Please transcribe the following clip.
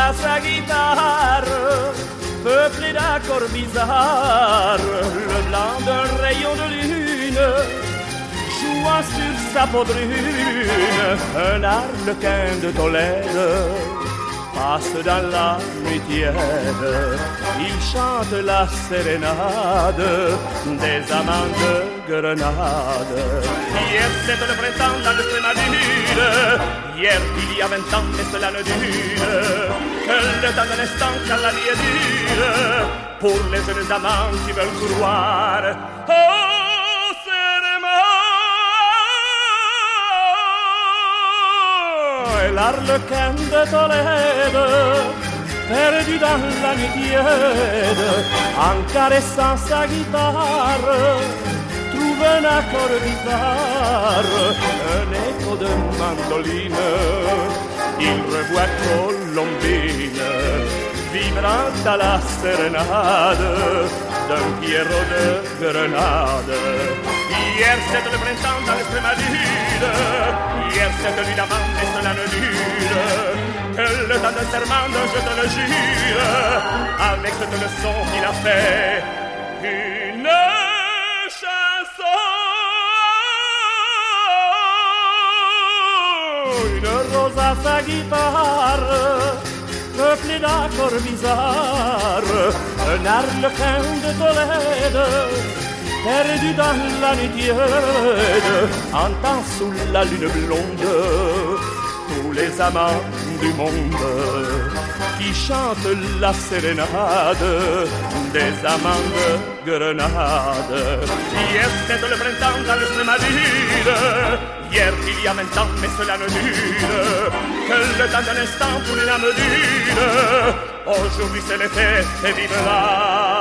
à sa guitare, peuplé d'accords bizarres, le blanc d'un rayon de lune, jouant sur sa peau brune, un arlequin de Tolède passe dans la nuit tiède. Il chante la sérénade des amants de Grenade. Hier c'était le printemps dans l'Extrémadure, hier il y a 20 ans mais cela ne dure que le temps d'un instant car la vie est dure pour les jeunes amants qui veulent couloir. Oh, et l'arlequin de Tolède, perdu dans la nuit tiède, en caressant sa guitare, trouve un accord bizarre, un écho de mandoline. Il revoit Colombine, vibrant à la sérénade d'un Pierrot de Grenade. Hier c'était le printemps dans l'Extrémadure, hier c'était nuit d'amant et cela ne dure que le temps d'un serment, je te le jure, avec cette leçon qu'il a fait une chanson, une rose à sa guitare, peuplé d'accords bizarres, un arlequin de Tolède, perdu dans la nuit tiède, entend sous la lune blonde tous les amants du monde qui chantent la sérénade des amants de Grenade. Hier c'était le printemps dans l'Extrémadure, hier il y a 20 ans mais cela ne dure que le temps d'un instant pour une âme dure. Aujourd'hui c'est l'été et vive la